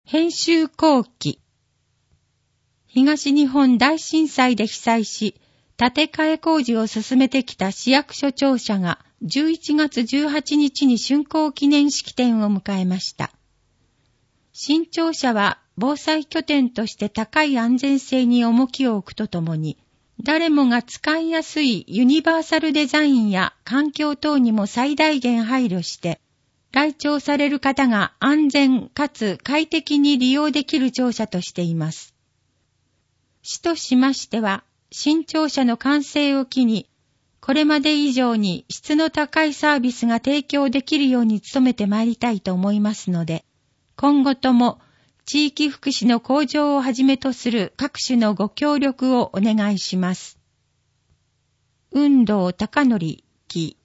編集後期。東日本大震災で被災し、建て替え工事を進めてきた市役所庁舎が11月18日に竣工記念式典を迎えました。新庁舎は防災拠点として高い安全性に重きを置くとともに、誰もが使いやすいユニバーサルデザインや環境等にも最大限配慮して、来庁される方が安全かつ快適に利用できる庁舎としています。市としましては、新庁舎の完成を機に、これまで以上に質の高いサービスが提供できるように努めてまいりたいと思いますので、今後とも地域福祉の向上をはじめとする各種のご協力をお願いします。運動貴則記